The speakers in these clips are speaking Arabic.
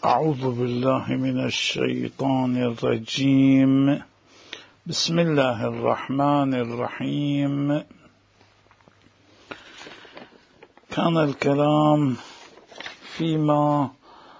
أعوذ بالله من الشيطان الرجيم. بسم الله الرحمن الرحيم. كان الكلام فيما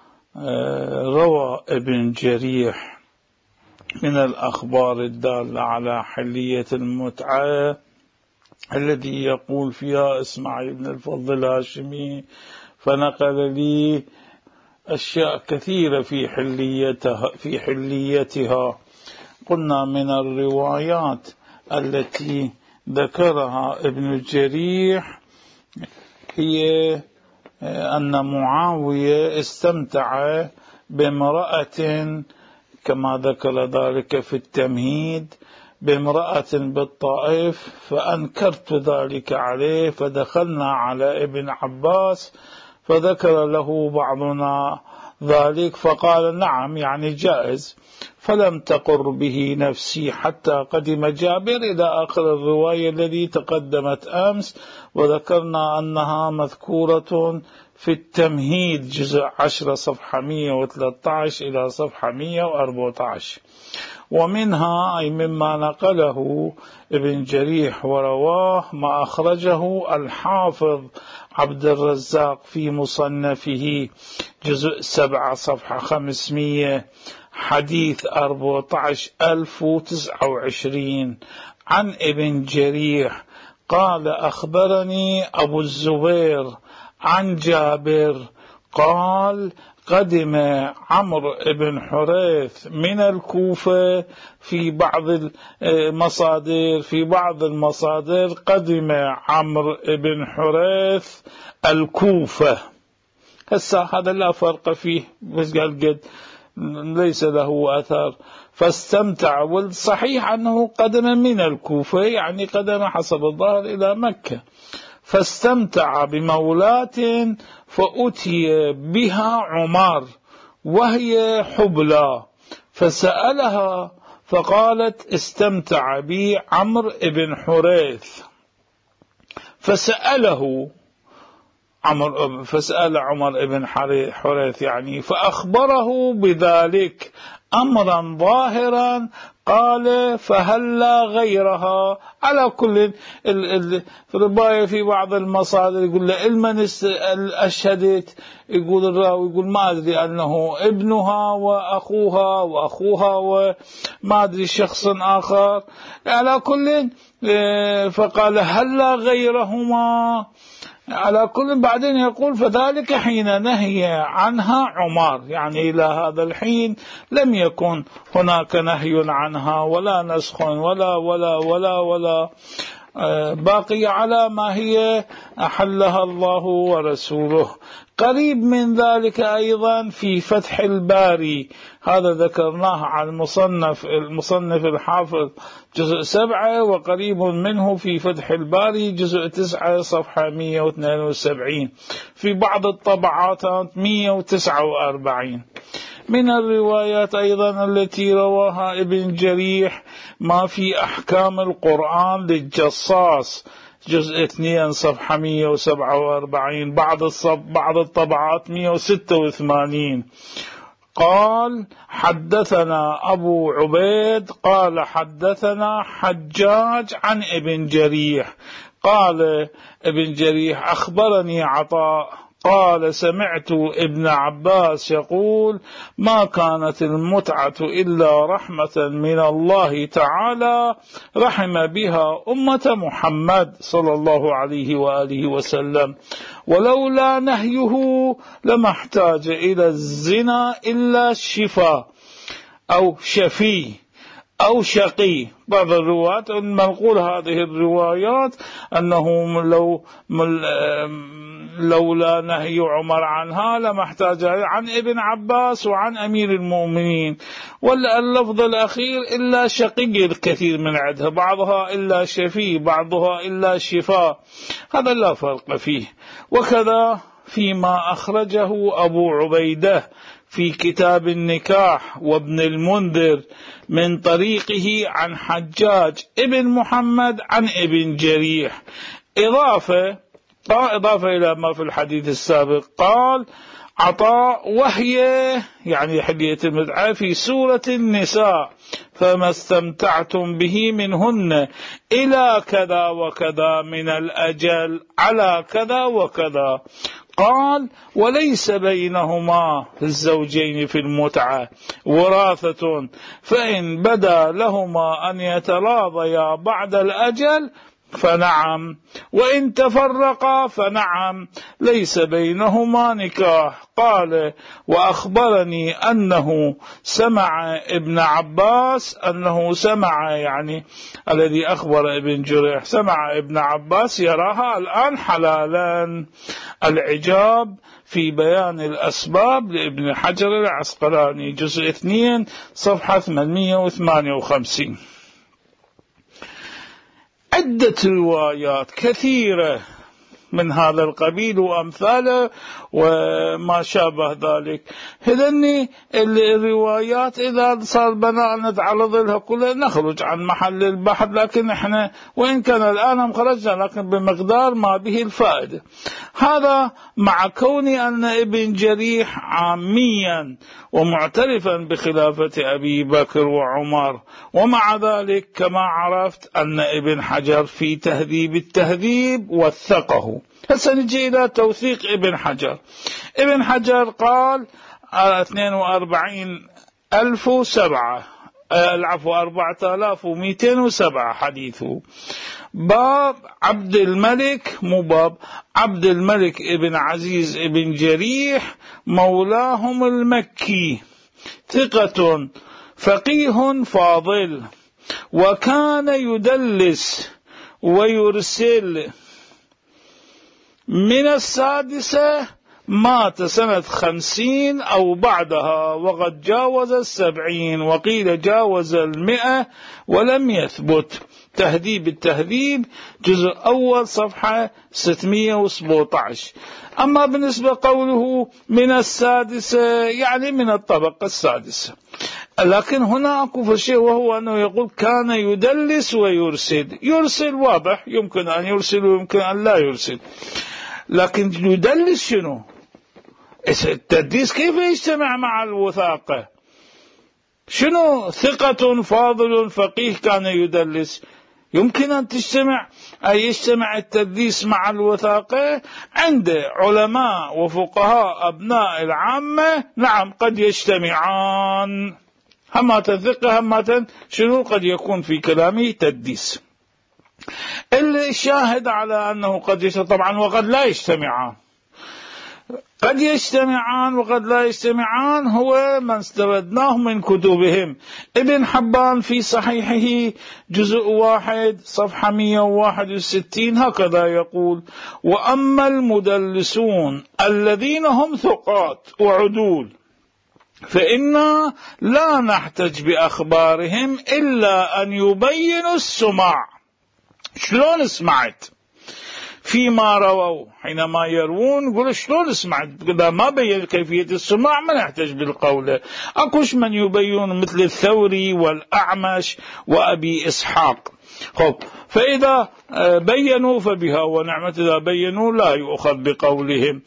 روى ابن جريح من الأخبار الدالة على حلية المتعة الذي يقول فيها إسماعيل بن الفضل الهاشمي، فنقل لي أشياء كثيرة في حليتها. قلنا من الروايات التي ذكرها ابن جريح هي أن معاوية استمتع بامرأة كما ذكر ذلك في التمهيد، بامرأة بالطائف، فأنكرت ذلك عليه، فدخلنا على ابن عباس فذكر له بعضنا ذلك فقال نعم يعني جائز، فلم تقر به نفسي حتى قدم جابر إلى آخر الرواية التي تقدمت أمس، وذكرنا أنها مذكورة في التمهيد جزء 10 صفحة 113 إلى صفحة 114. ومنها أي مما نقله ابن جريح ورواه ما أخرجه الحافظ عبد الرزاق في مصنفه جزء 7 صفحة 500 حديث 14029 عن ابن جريح قال أخبرني أبو الزبير عن جابر قال قدم عمرو بن حريث من الكوفة في بعض المصادر قدم عمرو بن حريث الكوفة. هسه هذا لا فرق فيه، بس قال ليس له أثر. فاستمتع، والصحيح أنه قدم من الكوفة يعني قدم حسب الظاهر إلى مكة، فاستمتع بمولاة فأتي بها عمر وهي حبلى، فسألها فقالت استمتع بي عمرو بن حريث، فسأل عمر بن حريث يعني فأخبره بذلك أمرا ظاهرا، قال فهلا غيرها. على كل الرواية في بعض المصادر يقول لمن أشهدت، يقول الراوي يقول ما أدري أنه ابنها وأخوها وما أدري شخص آخر، على كل فقال هلا غيرهما. على كل بعدين يقول فذلك حين نهي عنها عمر، يعني إلى هذا الحين لم يكن هناك نهي عنها ولا نسخ ولا ولا ولا ولا باقي على ما هي أحلها الله ورسوله. قريب من ذلك أيضا في فتح الباري، هذا ذكرناه عن المصنف الحافظ جزء 7، وقريب منه في فتح الباري جزء 9 صفحة 172، في بعض الطبعات 149. من الروايات أيضا التي رواها ابن جريح ما في أحكام القرآن للجصاص جزء 2 صفحة 147، بعض الطبعات 186. قال حدثنا أبو عبيد قال حدثنا حجاج عن ابن جريح قال ابن جريح أخبرني عطاء قال سمعت ابن عباس يقول ما كانت المتعة إلا رحمة من الله تعالى رحم بها أمة محمد صلى الله عليه وآله وسلم، ولولا نهيه لما احتاج إلى الزنا إلا شفاء أو شفي أو شقي. بعض الروايات المنقول هذه الروايات أنه لولا نهي عمر عنها لما احتاج عن ابن عباس وعن أمير المؤمنين. واللفظ الأخير إلا شقي الكثير من عدها، بعضها إلا شفي بعضها إلا شفاء، هذا لا فرق فيه. وكذا فيما أخرجه أبو عبيدة في كتاب النكاح وابن المنذر من طريقه عن حجاج ابن محمد عن ابن جريح، إضافة إلى ما في الحديث السابق. قال عطاء، وهي يعني حلية المتعة في سورة النساء: فما استمتعتم به منهن إلى كذا وكذا من الأجل على كذا وكذا. قال: وليس بينهما الزوجين في المتعة وراثة، فإن بدا لهما أن يتراضيا بعد الأجل فنعم، وإن تفرقا فنعم، ليس بينهما نكاح. قال: وأخبرني أنه سمع ابن عباس، أنه سمع يعني الذي أخبر ابن جريح سمع ابن عباس يراها الآن حلالا. العجاب في بيان الأسباب لابن حجر العسقلاني، جزء 2 صفحة 858. عدة روايات كثيرة من هذا القبيل وأمثاله وما شابه ذلك. هذني الروايات إذا صار بنا نتعرض لها كلها نخرج عن محل البحث، لكن احنا وإن كان الآن هم خرجنا لكن بمقدار ما به الفائدة. هذا مع كوني أن ابن جريح عاميا ومعترفا بخلافة أبي بكر وعمر، ومع ذلك كما عرفت أن ابن حجر في تهذيب التهذيب وثقه. هسه نجي إلى توثيق ابن حجر. ابن حجر قال 4207 حديثه. باب عبد الملك، مو باب عبد الملك ابن عزيز ابن جريح مولاهم المكي، ثقة فقيه فاضل، وكان يدلس ويرسل. من السادسة، مات سنة 50 أو بعدها، وقد جاوز 70 وقيل جاوز 100 ولم يثبت. تهذيب التهذيب جزء أول صفحة 617. أما بالنسبة قوله من السادسة يعني من الطبقة السادسة، لكن هنا أكو شيء وهو أنه يقول كان يدلس ويرسل. يرسل واضح، يمكن أن يرسل ويمكن أن لا يرسل، لكن يدلس شنو؟ التدليس كيف يجتمع مع الوثاقة؟ شنو ثقة فاضل فقيه كان يدلس؟ يمكن أن يجتمع التدليس مع الوثاقة عند علماء وفقهاء أبناء العامة. نعم قد يجتمعان، همة الثقة همة شنو قد يكون في كلامه تدليس. الشاهد على أنه قد يجتمع طبعا وقد لا يجتمعان، قد يجتمعان وقد لا يجتمعان هو ما استردناه من كتبهم. ابن حبان في صحيحه جزء 1 صفحة 161 هكذا يقول: وأما المدلسون الذين هم ثقات وعدول فإنا لا نحتج بأخبارهم إلا أن يبينوا السماع. شلون سمعت؟ فيما رووا حينما يروون يقول شلون سمعت؟ إذا ما بين كيفية السماع ما نحتاج بالقول. أكوش من يبين مثل الثوري والأعمش وأبي إسحاق. خب، فإذا بينوا فبها ونعمة، إذا بينوا لا يؤخذ بقولهم.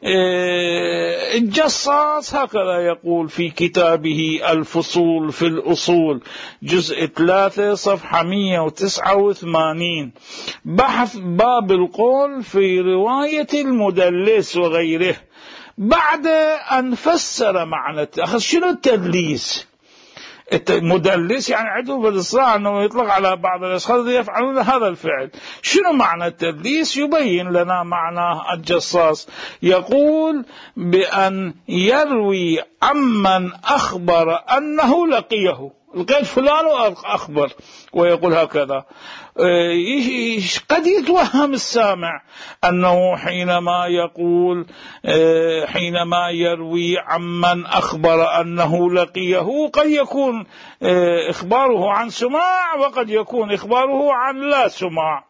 الجصاص هكذا يقول في كتابه الفصول في الأصول جزء 3 صفحة 189، بحث باب القول في رواية المدلس وغيره، بعد أن فسر معنى شنو التدليس. المدلس يعني عنده بالإصرار أنه يطلق على بعض الأشخاص يفعلون هذا الفعل. شنو معنى التدليس؟ يبين لنا معناه الجصاص. يقول بأن يروي عمن أخبر أنه لقيه، لقيت فلان أخبر، ويقول هكذا. قد يتوهم السامع أنه حينما يقول حينما يروي عمن أخبر أنه لقيه قد يكون إخباره عن سماع وقد يكون إخباره عن لا سماع.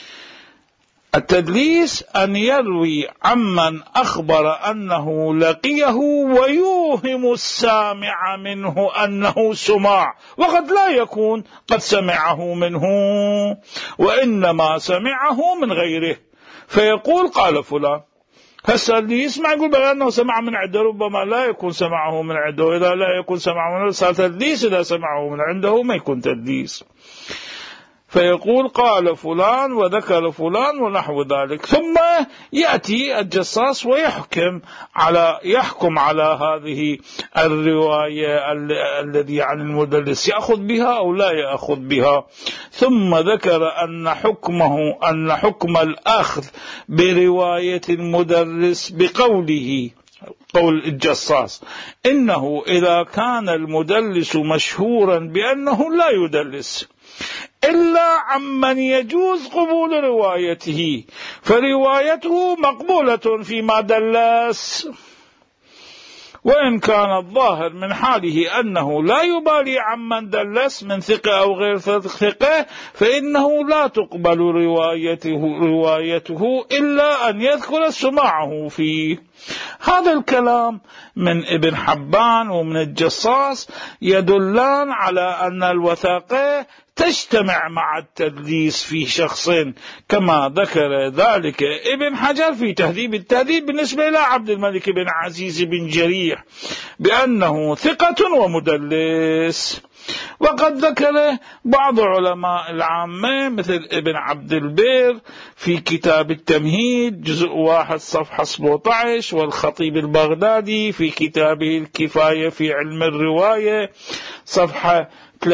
التدليس أن يروي عمن أخبر أنه لقيه ويوهم السامع منه أنه سماع، وقد لا يكون قد سمعه منه وإنما سمعه من غيره، فيقول قال فلان. هسه اللي يسمع يقول بأنه سمع من عنده، ربما لا يكون سمعه من عنده، إذا لا يكون سمعه من عنده صار تدليس، إذا سمعه من عنده ما يكون تدليس. فيقول قال فلان وذكر فلان ونحو ذلك، ثم يأتي الجصاص ويحكم على هذه الرواية الذي عن المدلس يأخذ بها أو لا يأخذ بها. ثم ذكر أن حكم الأخذ برواية المدلس بقوله، قول الجصاص، إنه إذا كان المدلس مشهورا بأنه لا يدلس إلا عمن يجوز قبول روايته، فروايته مقبولة فيما دلس، وإن كان الظاهر من حاله أنه لا يبالي عمن دلس من ثقة أو غير ثقة، فإنه لا تقبل روايته إلا أن يذكر سماعه فيه. هذا الكلام من ابن حبان ومن الجصاص يدلان على أن الوثاقة تجتمع مع التدليس في شخص، كما ذكر ذلك ابن حجر في تهذيب التهذيب بالنسبة إلى عبد الملك بن عزيز بن جريح بأنه ثقة ومدلس. وقد ذكر بعض علماء العامة مثل ابن عبد البر في كتاب التمهيد جزء 1 صفحة 17، والخطيب البغدادي في كتابه الكفاية في علم الرواية صفحة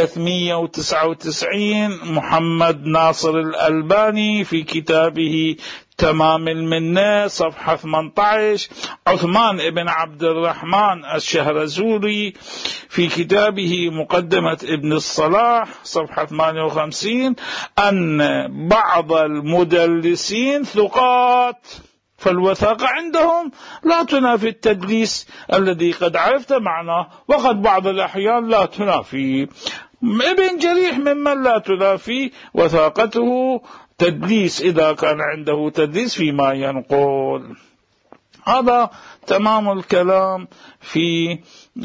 399، محمد ناصر الألباني في كتابه تمام المنة صفحة 18، عثمان بن عبد الرحمن الشهرزوري في كتابه مقدمة ابن الصلاح صفحة 58، أن بعض المدلسين ثقات، فالوثاقة عندهم لا تنافي التدليس الذي قد عرفت معناه، وقد بعض الأحيان لا تنافي. ابن جريح ممن لا تنافي وثاقته تدليس إذا كان عنده تدليس فيما ينقل. هذا تمام الكلام في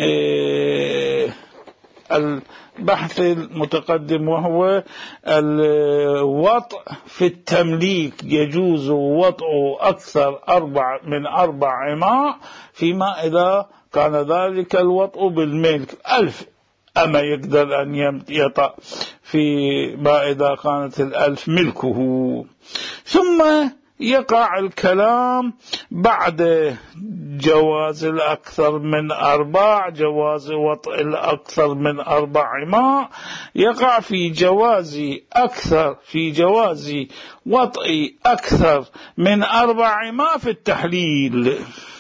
البحث المتقدم، وهو الوطء في التمليك، يجوز وطء أكثر من 4 إماء فيما إذا كان ذلك الوطء بالملك. 1000 أما يقدر أن يطأ في ما إذا كانت 1000 ملكه. ثم يقع الكلام بعد جواز الأكثر من 4، جواز وطء الأكثر من 4 إماء، يقع في جواز وطء أكثر من 4 إماء في التحليل.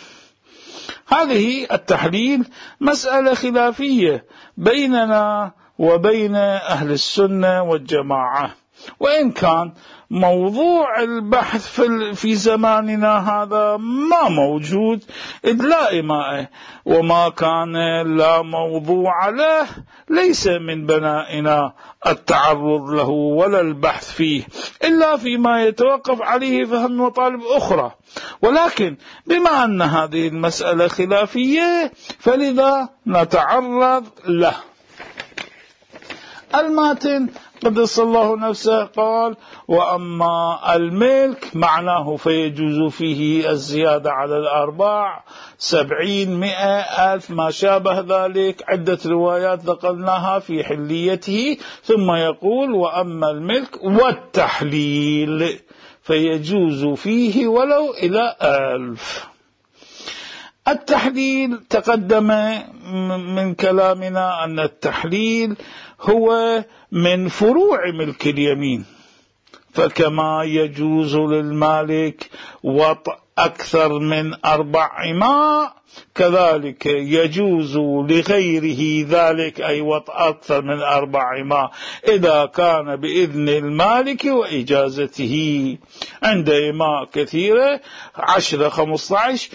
هذه التحليل مسألة خلافية بيننا وبين أهل السنة والجماعة، وإن كان موضوع البحث في زماننا هذا ما موجود، إذ لا إماء، وما كان لا موضوع له ليس من بنائنا التعرض له ولا البحث فيه، إلا فيما يتوقف عليه فهم مطالب أخرى. ولكن بما أن هذه المسألة خلافية فلذا نتعرض له. الماتن قدس الله نفسه قال: وأما الملك معناه فيجوز فيه الزيادة على الأرباع 70 100 1000 ما شابه ذلك، عدة روايات ذكرناها في حليته. ثم يقول: وأما الملك والتحليل فيجوز فيه ولو إلى 1000. التحليل تقدم من كلامنا أن التحليل هو من فروع ملك اليمين، فكما يجوز للمالك وطء أكثر من 4 إماء كذلك يجوز لغيره ذلك، أي وطء أكثر من 4 إماء إذا كان بإذن المالك وإجازته. عند إماء كثيرة 10 15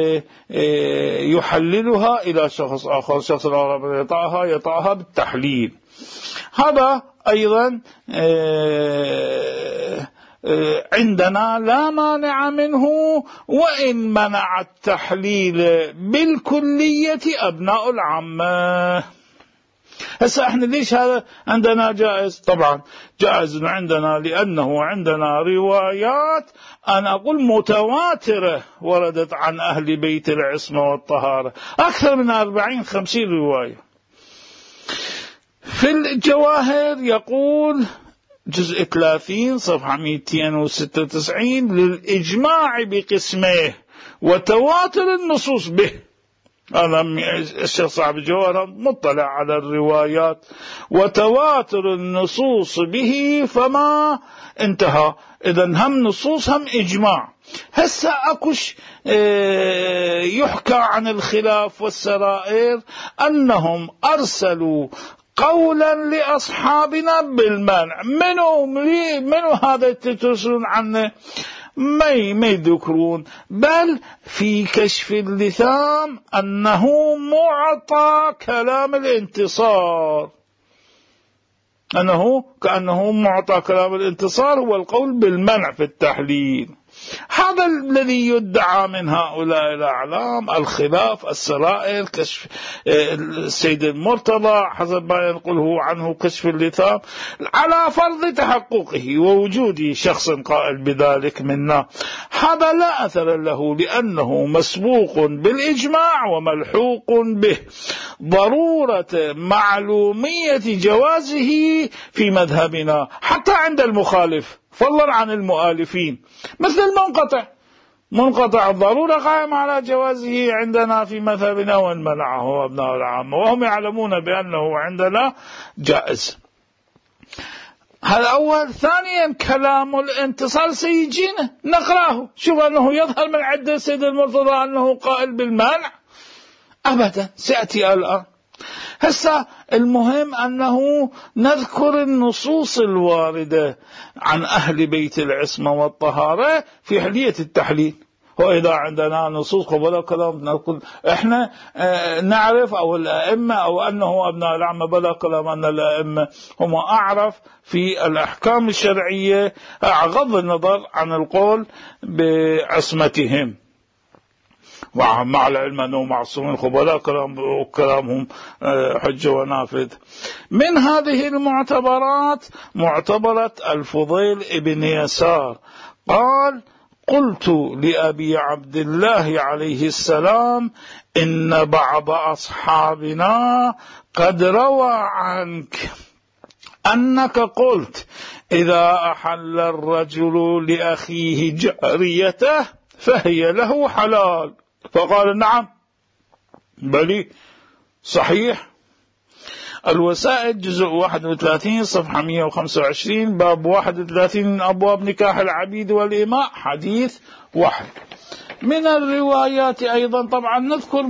يحللها إلى شخص آخر، شخص آخر يطأها بالتحليل. هذا أيضا عندنا لا مانع منه، وإن منع التحليل بالكلية أبناء العامة. هسه احنا ليش هذا عندنا جائز؟ طبعا جائز عندنا لأنه عندنا روايات أنا أقول متواترة وردت عن أهل بيت العصمة والطهارة، أكثر من 40-50 رواية. في الجواهر يقول جزء 30 صفحة 296: للإجماع بقسمه وتواتر النصوص به. هذا الشيخ صاحب الجواهر مطلع على الروايات وتواتر النصوص به فما انتهى. إذن هم نصوص هم إجماع. هسه أكش يحكى عن الخلاف والسرائر أنهم أرسلوا قولا لأصحابنا بالمنع. منو هذا تترسلون عنه؟ ما يذكرون، بل في كشف اللثام أنه معطى كلام الانتصار، كأنه معطى كلام الانتصار هو القول بالمنع في التحليل. هذا الذي يدعى من هؤلاء الأعلام. الخلاف السرائر كشف السيد المرتضى حسب ما ينقله عنه كشف اللثام على فرض تحققه ووجود شخص قائل بذلك منا، هذا لا أثر له لأنه مسبوق بالإجماع وملحوق به ضرورة معلومية جوازه في مذهبنا حتى عند المخالف فضلا عن المؤالفين، مثل منقطع الضرورة قائم على جوازه عندنا في مذهبنا وإن منعه أبناء العامة وهم يعلمون بأنه عندنا جائز. هذا أول. ثانيا كلام الانتصار سيجينا نقرأه، شوف أنه يظهر من عدة سيد المرتضى أنه قائل بالمنع أبدا، سيأتي الآن. هسه المهم أنه نذكر النصوص الواردة عن أهل بيت العصمة والطهارة في حلية التحليل. وإذا عندنا نصوص قبل كلام نقول إحنا نعرف أو الأئمة أو أنه أبناء العامة بلا كلام أن الأئمة هم أعرف في الأحكام الشرعية أغض النظر عن القول بعصمتهم، ومع العلم أنهم معصومين خبلاء كلامهم حجة ونافذ. من هذه المعتبرات معتبرة الفضيل ابن يسار، قال: قلت لأبي عبد الله عليه السلام إن بعض أصحابنا قد روى عنك أنك قلت إذا أحل الرجل لأخيه جاريته فهي له حلال. فقال: نعم، بلي، صحيح. الوسائل جزء 31 صفحة 125 باب 31 من أبواب نكاح العبيد والإماء حديث 1. من الروايات أيضا طبعا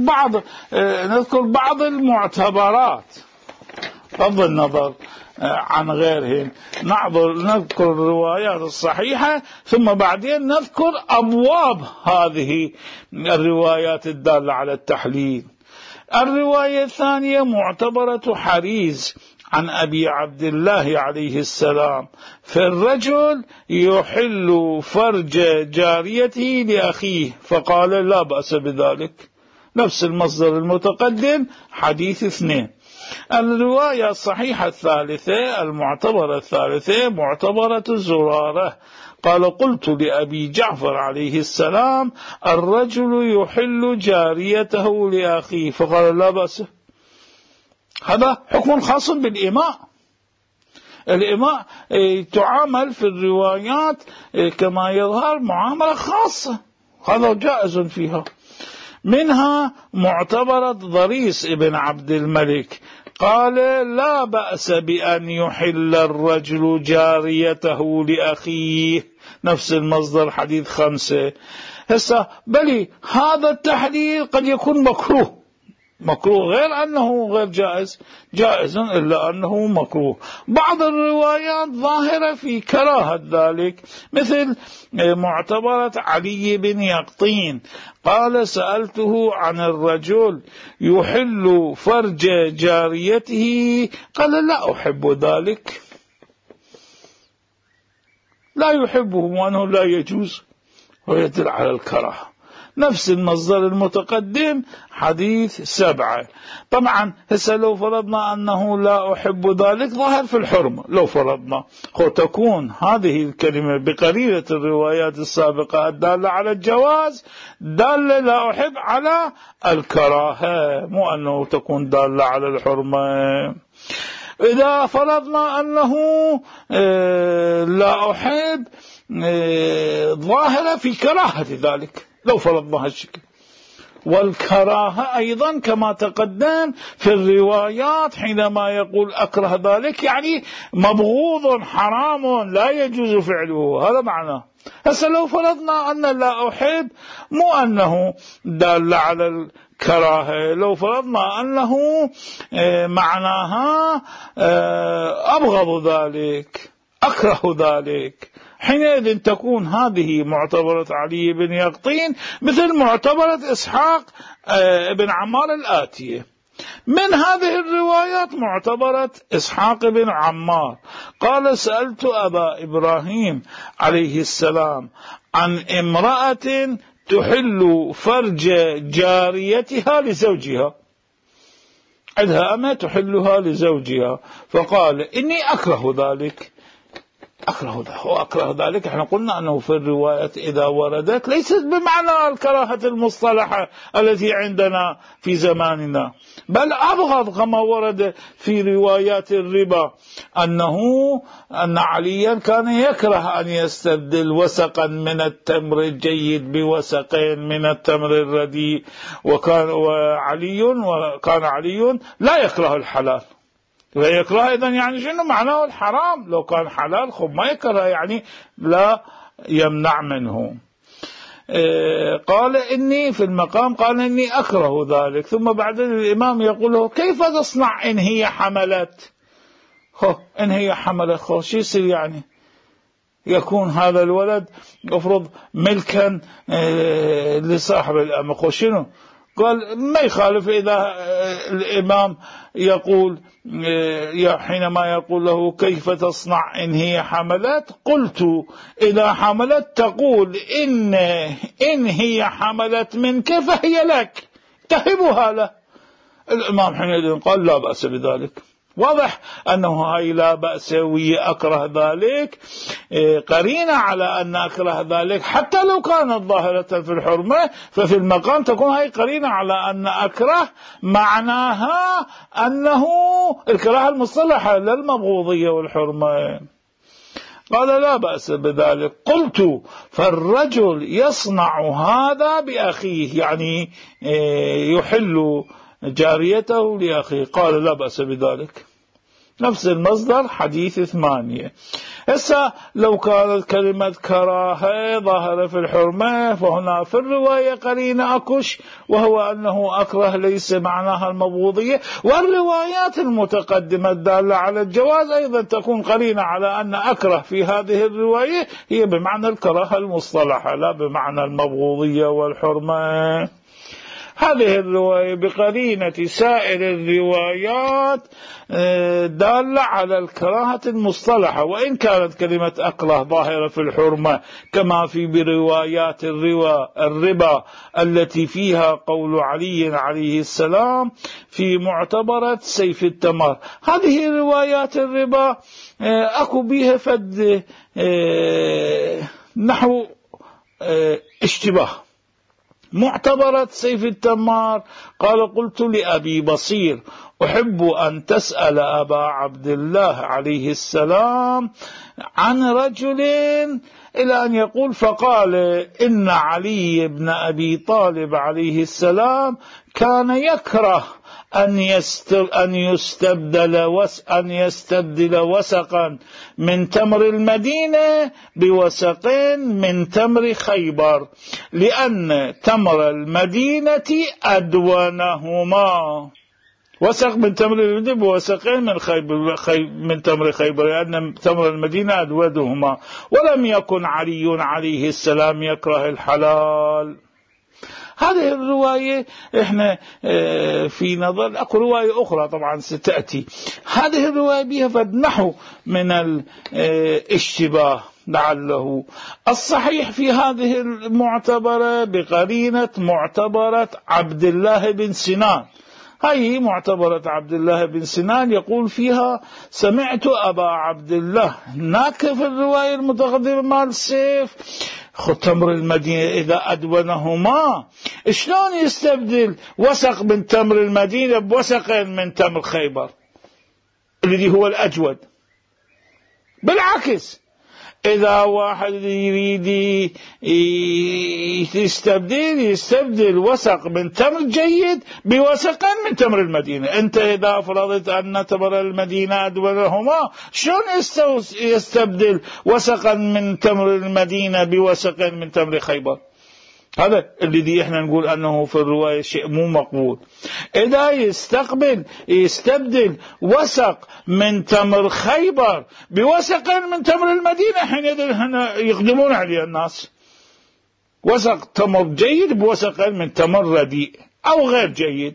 نذكر بعض المعتبرات بغض النظر عن غيرهم، نذكر الروايات الصحيحة ثم بعدين نذكر أبواب هذه الروايات الدالة على التحليل. الرواية الثانية معتبرة حريز عن أبي عبد الله عليه السلام في الرجل يحل فرج جاريته لأخيه فقال لا بأس بذلك، نفس المصدر المتقدم حديث 2. الرواية الصحيحة الثالثة المعتبرة الثالثة معتبرة زرارة، قال: قلت لأبي جعفر عليه السلام الرجل يحل جاريته لأخيه فقال لا بأس. هذا حكم خاص بالإماء. الإماء تعامل في الروايات كما يظهر معاملة خاصة، هذا جائز فيها. منها معتبرة ضريس ابن عبد الملك، قال: لا بأس بأن يحل الرجل جاريته لأخيه، نفس المصدر حديث 5. هسه بلي هذا التحليل قد يكون مكروه غير أنه غير جائز إلا أنه مكروه. بعض الروايات ظاهرة في كراهة ذلك، مثل معتبرة علي بن يقطين، قال: سألته عن الرجل يحل فرج جاريته قال: لا أحب ذلك، لا يحبه وأنه لا يجوز، ويدل على الكراهة. نفس المصدر المتقدم حديث 7. طبعا هسه لو فرضنا أنه لا أحب ذلك ظاهر في الحرمة، لو فرضنا تكون هذه الكلمة بقرينة الروايات السابقة الدالة على الجواز دالة لا أحب على الكراهة، مو أنه تكون دالة على الحرمة. إذا فرضنا أنه لا أحب ظاهرة في كراهة ذلك، لو فرضنا هالشكل، والكراهة أيضا كما تقدم في الروايات حينما يقول أكره ذلك يعني مبغوض حرام لا يجوز فعله، هذا معناه. هسه لو فرضنا أن لا أحب مو أنه دال على الكراهة، لو فرضنا أنه معناها أبغض إسحاق أكره ذلك، حينئذ تكون هذه معتبرة علي بن يقطين مثل معتبرة إسحاق بن عمار الآتية. من هذه الروايات معتبرة إسحاق بن عمار قال: سألت أبا إبراهيم عليه السلام عن امرأة تحل فرج جاريتها لزوجها، عندها أمة تحلها لزوجها، فقال: إني أكره ذلك. أكره ذلك احنا قلنا أنه في الرواية إذا وردت ليست بمعنى الكراهة المصطلحة التي عندنا في زماننا، بل أبغض كما ورد في روايات الربا أن عليا كان يكره أن يستبدل وسقا من التمر الجيد بوسقين من التمر الرديء، وكان علي لا يكره الحلال، ويكره إذن يعني شنو معناه الحرام، لو كان حلال خب ما يكره يعني لا يمنع منه. قال إني في المقام قال إني أكره ذلك، ثم بعدين الإمام يقول له: كيف تصنع إن هي حملت؟ إن هي حملت شو يصير يعني؟ يكون هذا الولد أفرض ملكا لصاحب الأمة، شنو؟ قال: ما يخالف إذا الإمام يقول حينما يقول له: كيف تصنع إن هي حملت؟ قلت: إذا حملت تقول إن هي حملت منك فهي لك، تهبها له. الإمام حينئذ قال: لا بأس بذلك. واضح أنه هاي لا بأس وأكره ذلك قرينة على أن أكره ذلك، حتى لو كانت ظاهرة في الحرمة ففي المقام تكون هاي قرينة على أن أكره معناها أنه الكراهة المصطلحة للمبغوضية والحرمة. قال: لا بأس بذلك. قلت: فالرجل يصنع هذا بأخيه، يعني يحل جاريته لأخيه. قال: لا بأس بذلك. نفس المصدر حديث 8. هسه لو كانت كلمة كراهة ظاهرة في الحرمة فهنا في الرواية قرينة أكش، وهو أنه أكره ليس معناها المبغوضية، والروايات المتقدمة الدالة على الجواز أيضا تكون قرينة على أن أكره في هذه الرواية هي بمعنى الكراهة المصطلحة لا بمعنى المبغوضية والحرمة. هذه الرواية بقرينة سائر الروايات دالة على الكراهة المصطلحة، وإن كانت كلمة أكره ظاهرة في الحرمة كما في بروايات الربا التي فيها قول علي عليه السلام في معتبرة سيف التمر. هذه روايات الربا أكو بها فد نحو اشتباه. معتبرة سيف التمار قال: قلت لأبي بصير: أحب أن تسأل أبا عبد الله عليه السلام عن رجل، إلى أن يقول: فقال: إن علي بن أبي طالب عليه السلام كان يكره أن يستبدل وسقا من تمر المدينة بوسقين من تمر خيبر، لأن تمر المدينة أدونهما. وسق من تمر المدينة بوسقين من تمر خيبر، لأن تمر المدينة أدودهما، ولم يكن علي عليه السلام يكره الحلال. هذه الرواية احنا في نظر اكو رواية اخرى طبعا ستأتي، هذه الرواية بها فد نحو من الاشتباه، لعله. الصحيح في هذه المعتبرة بقرينة معتبرة عبد الله بن سنان. هذه معتبرة عبد الله بن سنان يقول فيها: سمعت أبا عبد الله. هناك في الرواية المتقدمة مال السيف تمر المدينة إذا أدونهما، شلون يستبدل وسق من تمر المدينة بوسق من تمر خيبر الذي هو الأجود؟ بالعكس، إذا واحد يريد يستبدل وسق من تمر جيد بوسق من تمر المدينة. أنت إذا فرضت أن تمر المدينة أدونهما، شلون يستبدل وسقا من تمر المدينة بوسق من تمر خيبر؟ هذا الذي احنا نقول أنه في الرواية شيء مو مقبول. إذا يستبدل وسق من تمر خيبر بوسق من تمر المدينة، حينئذ يقدمون عليه الناس. وسق تمر جيد بوسق من تمر رديء أو غير جيد.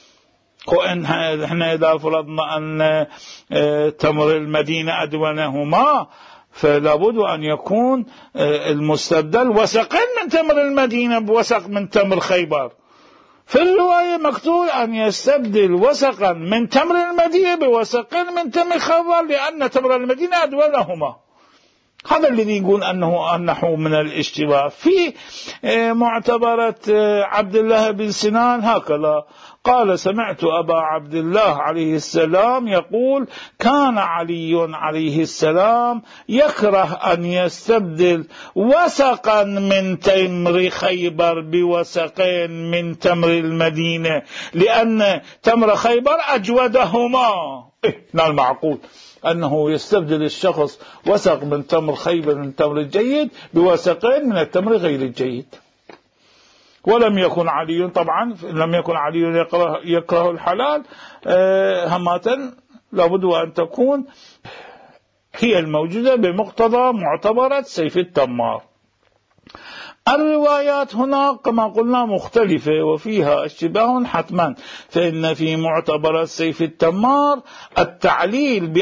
احنا إذا فرضنا أن تمر المدينة أدونهما، فلا بد أن يكون المستبدل وسق من تمر المدينة بوسق من تمر خيبر. في الرواية مكتوب أن يستبدل وسقا من تمر المدينة بوسق من تمر خيبر لأن تمر المدينة أدونهما. هذا الذي يقول أنه من الاشتباه. في معتبرة عبد الله بن سنان هكذا قال: سمعت أبا عبد الله عليه السلام يقول: كان علي عليه السلام يكره أن يستبدل وسقا من تمر خيبر بوسقين من تمر المدينة لأن تمر خيبر أجودهما. لا المعقول أنه يستبدل الشخص وسق من تمر خيبر من التمر الجيد بوسقين من التمر غير الجيد. ولم يكن علي، طبعا لم يكن علي يكره الحلال همة، لابد أن تكون هي الموجودة بمقتضى معتبرة سيف التمار. الروايات هنا كما قلنا مختلفة وفيها اشتباه حتما، فإن في معتبر سيف التمار التعليل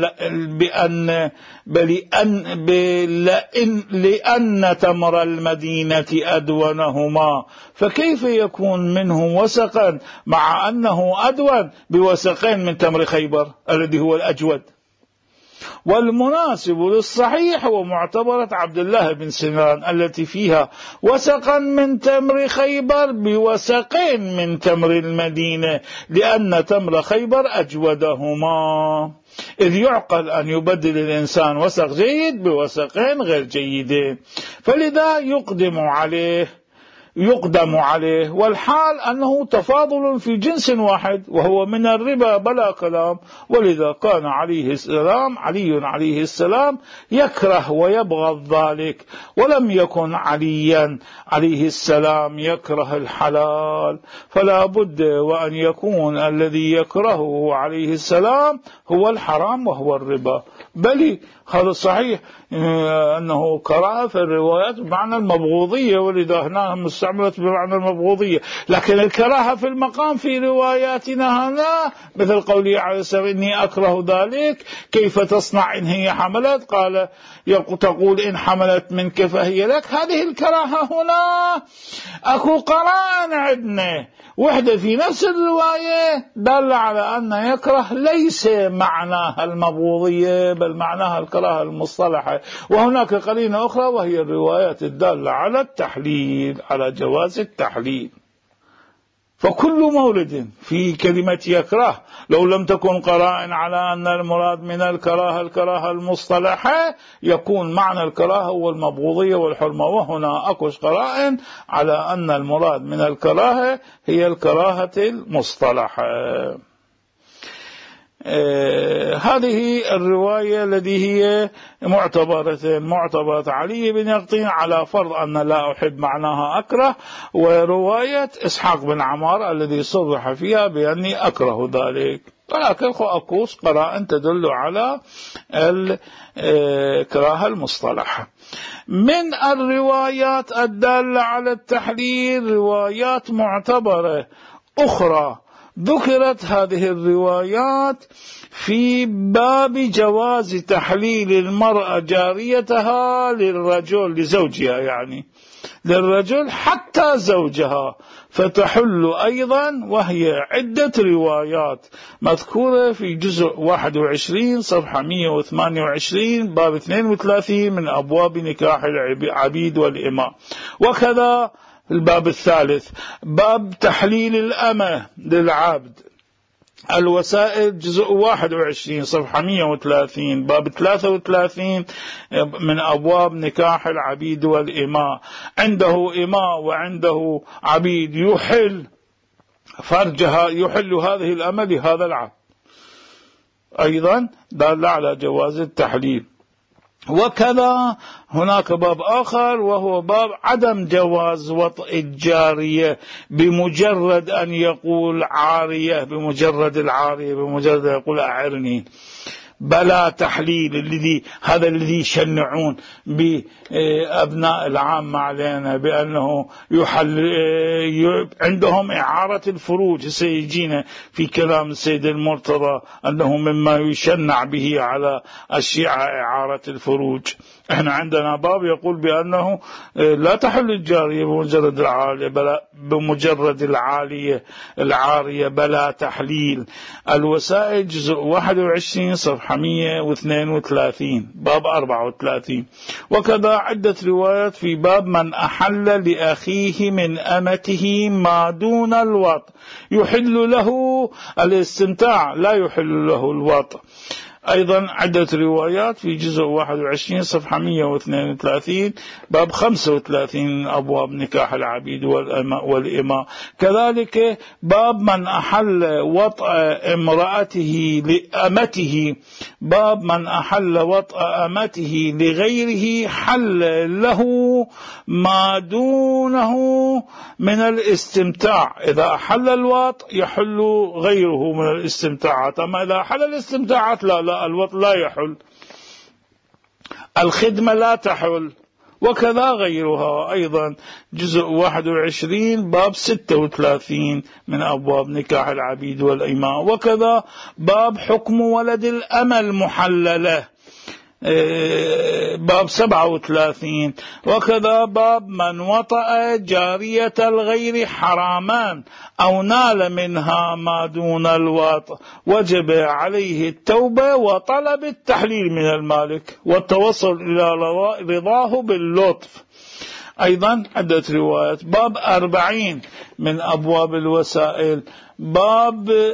لأن تمر المدينة أدونهما، فكيف يكون منه وسقا مع أنه أدون بوسقين من تمر خيبر الذي هو الأجود؟ والمناسب للصحيح هو معتبرة عبد الله بن سنان التي فيها وسقا من تمر خيبر بوسقين من تمر المدينة لأن تمر خيبر أجودهما، إذ يعقل أن يبدل الإنسان وسق جيد بوسقين غير جيدين، فلذا يقدم عليه. والحال أنه تفاضل في جنس واحد وهو من الربا بلا كلام، ولذا كان علي عليه السلام يكره ويبغض ذلك، ولم يكن عليا عليه السلام يكره الحلال، فلا بد وأن يكون الذي يكرهه عليه السلام هو الحرام وهو الربا. بل هذا صحيح أنه كراهة في الروايات بمعنى المبغوضية، ولذا هنا مستعملت بمعنى المبغوضية، لكن الكراهة في المقام في رواياتنا هنا مثل قوله عليه السلام: إني أكره ذلك، كيف تصنع إن هي حملت؟ قال: تقول إن حملت منك فهي لك. هذه الكراهة هنا أكو قرائن عندنا، وحدة في نفس الرواية دل على أن يكره ليس معناها المبغوضية بل معناها الكراهة المصطلحة، وهناك قرينة أخرى وهي الروايات الدالة على التحليل، على جواز التحليل. فكل مولد في كلمة يكره لو لم تكن قرائن على أن المراد من الكراهة المصطلحة يكون معنى الكراهة هو المبغوضية والحرمة، وهنا أكوش قرائن على أن المراد من الكراهة هي الكراهة المصطلحة. هذه الرواية التي هي معتبرة علي بن يقطين على فرض أن لا أحب معناها أكره، ورواية إسحاق بن عمار الذي صرح فيها بأني أكره ذلك، ولكن أكوس قرائن تدل على الكراهة المصطلحة. من الروايات الدالة على التحليل روايات معتبرة أخرى ذكرت هذه الروايات في باب جواز تحليل المرأة جاريتها للرجل، لزوجها يعني، للرجل حتى زوجها، فتحل أيضا، وهي عدة روايات مذكورة في جزء 21 صفحة 128 باب 32 من أبواب نكاح العبيد والإماء. وكذا الباب الثالث باب تحليل الأمة للعبد، الوسائل جزء 21 صفحة 130 باب 33 من أبواب نكاح العبيد والإماء. عنده إماء وعنده عبيد، يحل فرجها، يحل هذه الأمة لهذا العبد، أيضا دل على جواز التحليل. وكذا هناك باب آخر وهو باب عدم جواز وطئ الجارية بمجرد أن يقول عارية، بمجرد العارية، بمجرد أن يقول أعرني، بلا تحليل. هذا الذي يشنعون بأبناء العامة علينا بأنه عندهم إعارة الفروج. سيجينا في كلام السيد المرتضى أنه مما يشنع به على الشيعة إعارة الفروج. احنا عندنا باب يقول بأنه لا تحل الجارية بمجرد العالية، بمجرد العارية بلا تحليل. الوسائل جزء 21 صفحة 132 باب 34. وكذا عدة روايات في باب من أحل لأخيه من أمته ما دون الوطء، يحل له الاستمتاع، لا يحل له الوطء. أيضا عدة روايات في جزء 21 صفحة 132 باب 35 أبواب نكاح العبيد والإماء. كذلك باب من أحل وطأ امرأته لأمته، باب من أحل وطأ أمته لغيره حل له ما دونه من الاستمتاع. إذا أحل الوطأ يحل غيره من الاستمتاعات، أما إذا أحل الاستمتاعات لا الوطء لا يحل، الخدمة لا تحل. وكذا غيرها. أيضا جزء 21 باب 36 من أبواب نكاح العبيد والإماء. وكذا باب حكم ولد الأمة المحللة باب 37. وكذا باب من وطأ جارية الغير حرامان أو نال منها ما دون الوطء وجب عليه التوبة وطلب التحليل من المالك والتوصل إلى رضاه باللطف. أيضا عدة روايات. باب 40 من أبواب الوسائل، باب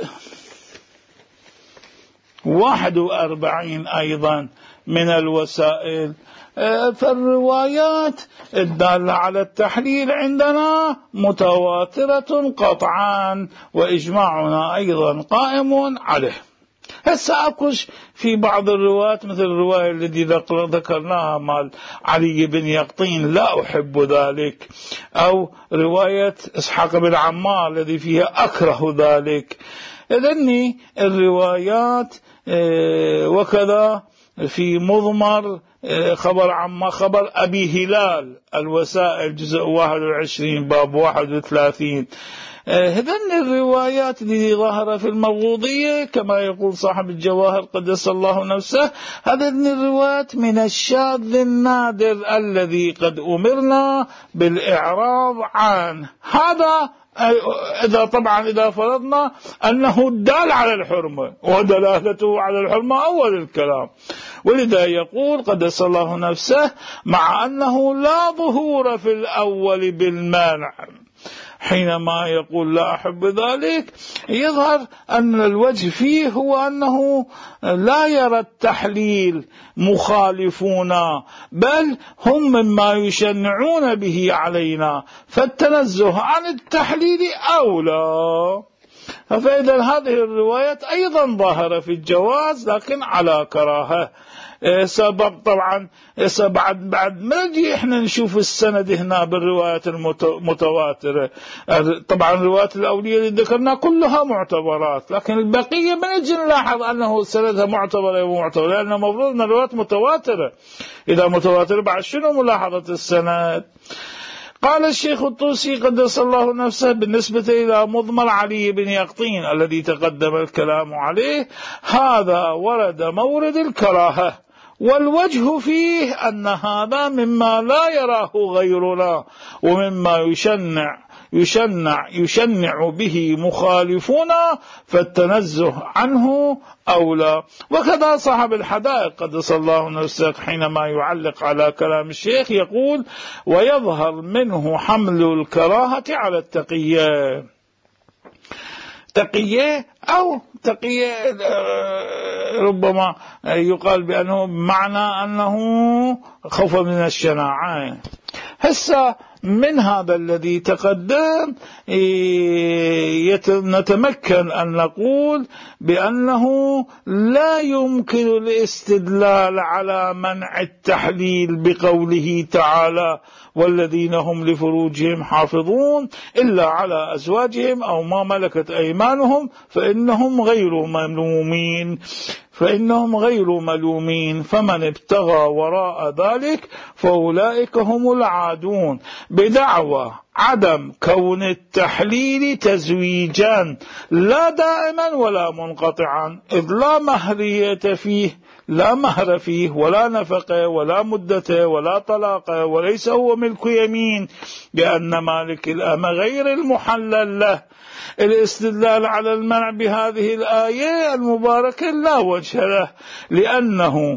41 أيضا من الوسائل. فالروايات الدالة على التحليل عندنا متواترة قطعا، وإجماعنا أيضا قائم عليه. هسه أكوش في بعض الروايات مثل الرواية التي ذكرناها مال علي بن يقطين لا أحب ذلك، أو رواية إسحاق بن عمار الذي فيها أكره ذلك. إذن الروايات وكذا في مضمر خبر أبي هلال الوسائل جزء 21 باب 31. هذن الروايات التي ظهر في المبغوضية كما يقول صاحب الجواهر قدس الله نفسه، هذن الروايات من الشاذ النادر الذي قد أمرنا بالإعراض عنه. هذا إذا فرضنا أنه الدال على الحرمة، ودلالته على الحرمة أول الكلام. ولذا يقول قدس الله نفسه مع أنه لا ظهور في الأول بالمانع، حينما يقول لا أحب ذلك يظهر أن الوجه فيه هو أنه لا يرى التحليل مخالفونا، بل هم مما يشنعون به علينا، فالتنزه عن التحليل أولى. فإذا هذه الروايات أيضا ظاهرة في الجواز لكن على كراهة. سبب طبعا بعد ما نجي احنا نشوف السند هنا بالروايات المتواترة. طبعا الروايات الأولية اللي ذكرنا كلها معتبرات، لكن البقية ما نجي نلاحظ أنه سندها معتبرة ومعتبرة، لأنه مفروض أن الروايات متواترة. إذا متواترة بعد شنو ملاحظة السند؟ قال الشيخ الطوسي قدس الله نفسه بالنسبة إلى مضمر علي بن يقطين الذي تقدم الكلام عليه: هذا ورد مورد الكراهة، والوجه فيه أن هذا مما لا يراه غيرنا، ومما يشنع به مخالفونا، فالتنزه عنه أولى. وكذا صاحب الحدائق قدس الله نفسه حينما يعلق على كلام الشيخ يقول: ويظهر منه حمل الكراهة على التقية. تقية أو تقية ربما يقال بأنه بمعنى أنه خوف من الشناعة. هسه من هذا الذي تقدم نتمكن أن نقول بأنه لا يمكن الاستدلال على منع التحليل بقوله تعالى: والذين هم لفروجهم حافظون إلا على أزواجهم أو ما ملكت أيمانهم فإنهم غير ملومين، فمن ابتغى وراء ذلك فأولئك هم العادون، بدعوى عدم كون التحليل تزويجا لا دائما ولا منقطعا، إذ لا مهر فيه ولا نفقة ولا مدة ولا طلاق، وليس هو ملك يمين، لأن مالك الأمة غير المحلل له. الاستدلال على المنع بهذه الآية المباركة لا وجه له، لأنه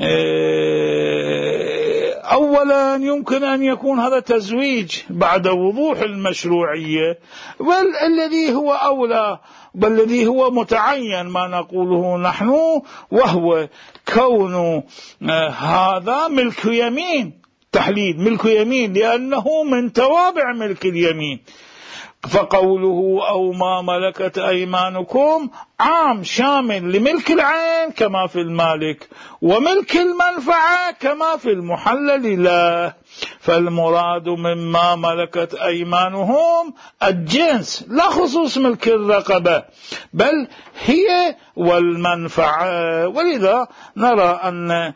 أولا يمكن أن يكون هذا تزويج بعد وضوح المشروعية، والذي هو أولى والذي هو متعين ما نقوله نحن، وهو كون هذا ملك يمين، تحليل ملك يمين، لأنه من توابع ملك اليمين. فقوله أو ما ملكت أيمانكم عام شامل لملك العين كما في المالك، وملك المنفعة كما في المحلل له. فالمراد مما ملكت أيمانهم الجنس لا خصوص ملك الرقبة، بل هي والمنفعة. ولذا نرى أن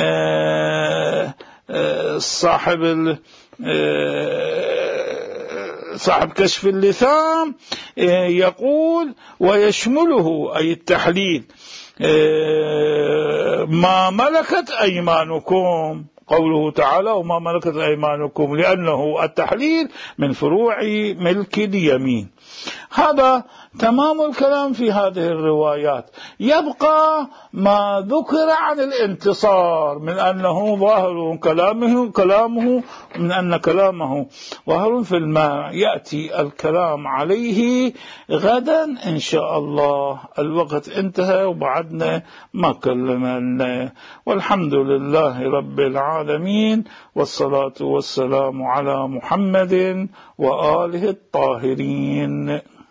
صاحب كشف اللثام يقول: ويشمله أي التحليل ما ملكت أيمانكم، قوله تعالى وما ملكت أيمانكم، لأنه التحليل من فروع ملك اليمين. هذا تمام الكلام في هذه الروايات. يبقى ما ذكر عن الانتصار من أنه ظاهر كلامه من أن كلامه ظاهر في الماء، يأتي الكلام عليه غدا إن شاء الله. الوقت انتهى وبعدنا ما كلمنا، والحمد لله رب العالمين، والصلاة والسلام على محمد وآله الطاهرين.